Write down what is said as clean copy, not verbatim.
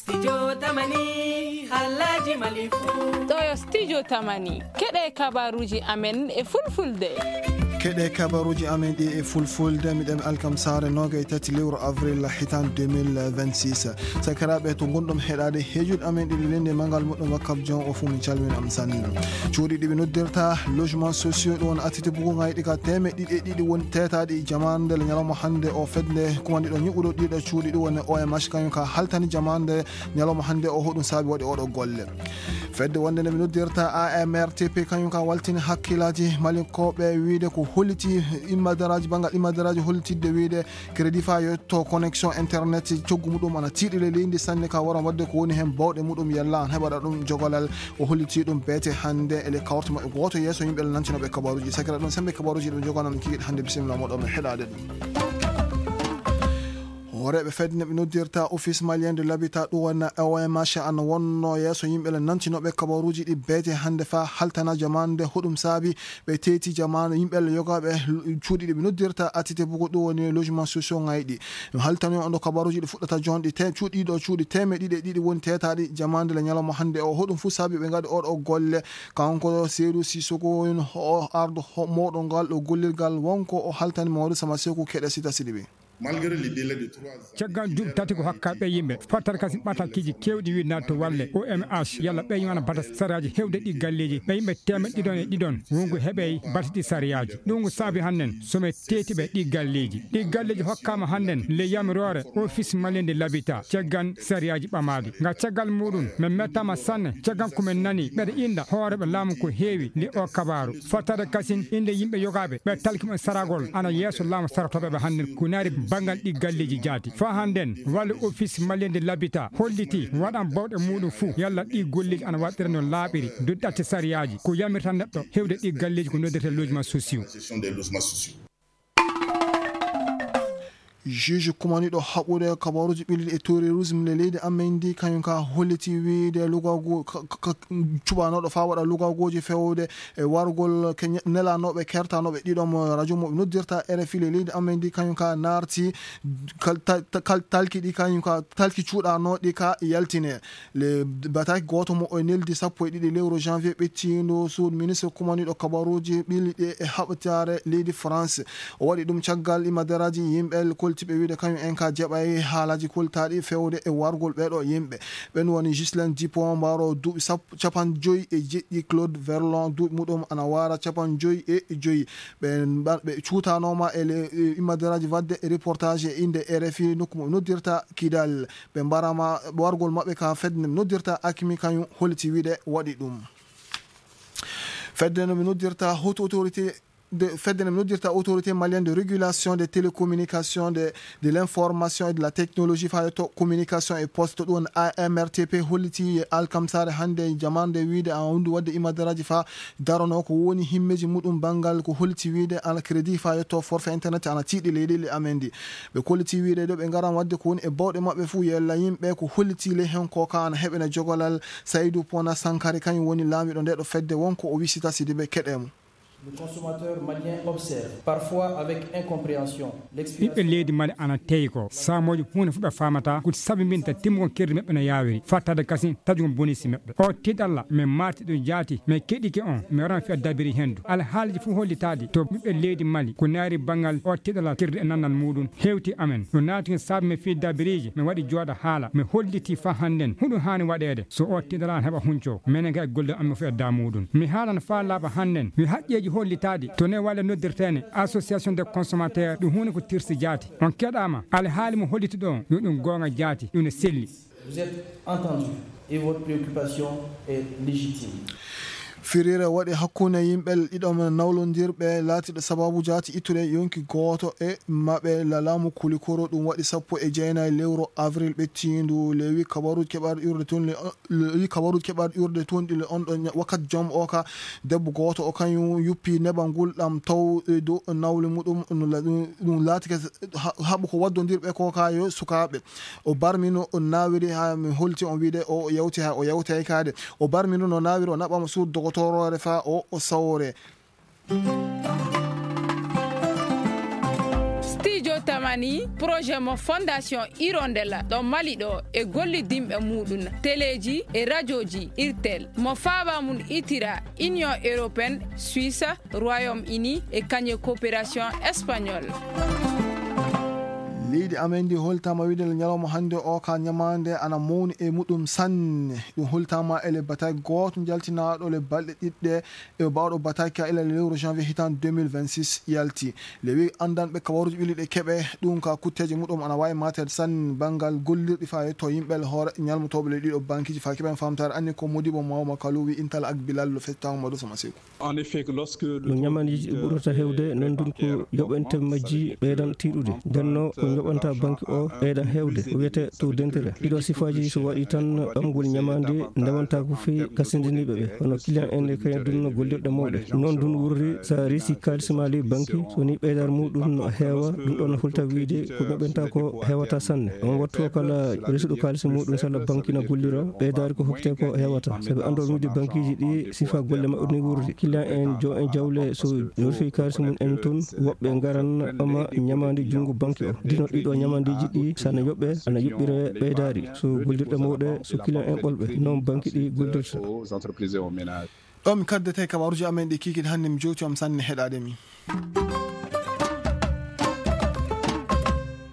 Studio Tamani Halaji Malifu Toyo Studio Tamani Kede kabaruji amen e fulfulde Kede kabaruji amen e fulfulde midem alkamsare noga tati lewru avril hitan 2026 sakarabe to gondom hedade hejud amen di lende mangal moddo wakab jon o fu min calmin am sanni cuudi dibe noddirta logement sociaux don atiti bugo ngaydi ka teme didi won tetadi jamande le nyalamo hande o fedde kumandi do nyubudo dida cuudi do won OMH kan ka haltani jamande nyalamo hande o hodum sabi wadi odo golle fedde wonde ne noddirta AMRTP kan ka waltini hakkilaji malinkobe wiide ko holiti imadaraji bangal imadaraji holiti de wiide crédit fa yotto connexion internet coggumudum ana tidile lendi sanne ka wara wadde ko woni hen bawde mudum yalla hebada dum jogolal o holiti dum bete hande ele kawtuma e goto yeso yimbe lancino be kabaruji sakira don sembe kabaruji be jogonam kiid hande bismillah modom hedade dum Orebe fedne be noddirta office malien de l'habitat do wana OMH an wonno yeso yimbe le nancino be kabaruji di bete hande fa haltana jamande hodum sabi be teti jamane yimbe le yogabe cuudi di be noddirta atite bugo do woni logement sociaux ngaydi haltano ondo kabaruji di fuddata jondi te cuudi do cuudi teme didi won tetadi jamande le nyalamo hande o hodum fu sabi be ngadi o golle kanko seedu sisoko o ardo modon gal do gollirgal wonko o haltani mawdu sama seko kede sita sidibe malgré les délais de 3 ans caggal dum tati ko hakkabe yimbe fatar kasi batal kiji kewdi wi nato walle OMH yalla be yona bata saraji hewde di galleji be yimbe teme didon wongo hebe batidi sariyaji dungu sabi hannen some teti be di galleji hokkama hannen le yamirore office malien de l'habitat caggan sariyaji bamadi nga caggal mudun me metama sanne caggan ko men nani be inda hoorebe lamu ko heewi li o kabaru fatar kasin inde yimbe yogabe be talkima saragol ana yeso lamu saratobe be hannen kunari bangal di galleji jati fa handen wal office malien de l'habitat holliti wadan bawde mudum fu yalla di golleji ana wadere no laabiri duddate sariyaji ko yamirta neddo hewde di galleji ko nodete logement sociaux juge kumani do habude kabaruji bil e terrorisme le leydi amendi kanyunka holiti wiide lugago cubano do fa wada lugagoji fewde e wargol nelanobe kertanobe didom radio mo noddirta RFI le leydi amendi kanyunka narti talki di kanyunka talki cuudano di ka yaltine le batak goto mo o neldi sappo e didi lewru janvier bettindo sud ministre kumani do kabaruji bil e habtare leydi France o wadi dum caggal imadaraji yimbel tibe wiide kañum en ka jabay haalaji kultaadi fewde e wargol beedo yimbe ben woni Gislaine Dupont mbaro duubi capan joyi e jeɗɗi Claude Verlon duubi mudum ana wara capan joyi e joyi be cuutanoma e imadaraji wadde reportage inde RFI nokkumo noddirta kidal be mbarama wargol mabbe ka fedne noddirta akimi kañum holiti wiide wadi dum fedde no noddirta haute autorité de FEDENEM noddirta autorité malienne de régulation des télécommunications de l'information et de la technologie fayoto communication et poste don AMRTP holiti alkamsare hande jamande wiide a hundu wadde imadaraji fa darono ko woni himmeji mudum bangal ko holiti wiide al crédit fayoto forfait internet ana tiidi leedi amendi be holiti wiide do be ngaran wadde ko woni e bawde mabbe fu yella yimbe ko holiti le hen ko kana hebena jogolal Saidou Pona Sankari kany woni laamido ndedo fedde wonko o wisita sidibe kedemu. Le consommateur malien observe, parfois avec incompréhension, l'expiration. Leydi Mali ana teyko samoji hunde fu be famata ko sabi minta timmo kerdi mebbe na yaawiri fattade kasin tajum bonisi mebbe o tidalla me marti do jaati me kedike on me ran fi dabiri hendu al haalji fu hollitaadi to bibbe leydi Mali ko naari bangal o tidalla kerdi e nanan mudun hewti amen no naati sabi me fi dabiriji me wadi jooda haala me holliti fa handen hudu hani wadede so o tidalla heba hunco menen ga golde am fi da mudun mi haalan fa laba handen mi hajjeji hollitaadi to ne wala noddirtene association des consommateurs du hunde ko tirsi jaati on kedama al haali mo holliti don yo dum gonga jaati dum ne selli. Vous êtes entendu et votre préoccupation est légitime. Firira wadi hakkuna yimbel idom nawlondirbe latido sababu jaati itude yonki goto e mabe lalamu kulikoro dum wadi sappo e jeyna lewro avril bettindu lewi kabaru kebar urde ton le kabaru kebar urde ton le on do wakat jom oka debbo goto o kanyu yuppi nebangul dam taw do nawle mudum dum latike habu ko waddondirbe ko kayo sukabe o barmino on nawiri ha mi holti on wiide o yawti ha o yawta kaade o barmino no nawiri o nabama sur toro fa o sawore Studio Tamani zamani projet mo fondation Hirondella ɗo Mali ɗo e gollidimɓe muɗum téléji e radioji irtel mo faaba mum itira Union européenne Suisse Royaume-Uni e kañe coopération espagnole. leydi amen ndi holtama widel ñalawma hande o ka ñamande ana mawni e muɗum sanne ɗum holtama ele bataille goto jaltinaɗo le balɗe ɗiɗɗe e bawɗo bataille ka ila lewru janvier hitan 2026 yalti lewi andanɓe kabaruji ɓili ɗe keeɓe ɗum ka kutteje muɗum ana wawi matede sanne banggal gollirɗi fa yetto yimɓel hoore ñalmotoɓe le ɗiɗo banqueji fa keeɓen famtare anni ko modibo mawma kalu wi intala ak bilal fettama maɗo sama seko en effet lorsque no ñamaniji ɓurata hewde non ɗum ko yoɓente majji ɓeydan tiɗude denno ko yoɓanta banque o ɓeydan hewde ko wiyete taux d'intérêt ɗiɗo sifaji so waɗi tan ɓamgol ñamande ndewanta ko fewi kasindiniɓe ɓe hono client en e kayen dunno gollirɗe mawɗe noon dun wurri sa resi kalisma ley banque soni ɓeydar muɗum no heewa ɗum ɗon no hulta wiide ko ɓeɓenta ko hewata sanne on wattu kala resuɗo kalis muɗum salla banque na gollira ɓeydari ko hokkite ko hewata saabi ando wiide banque ji ɗi sifa golle maɓɓe ni wurdi client en jo en jawle so refi kalis mum en toon woɓɓe garan ɓama ñamande junggo banque o dino ɗiɗo ñamandiji ɗi sana yoɓɓe ana yuɓɓire ɓeydari so gollirɗe mawɗe so client en ɓolɓe noon banque ɗi goldirta ɗo mi kaddete kabaruji amen ɗi kikiɗe hannde mi jowti am sanne heɗade mi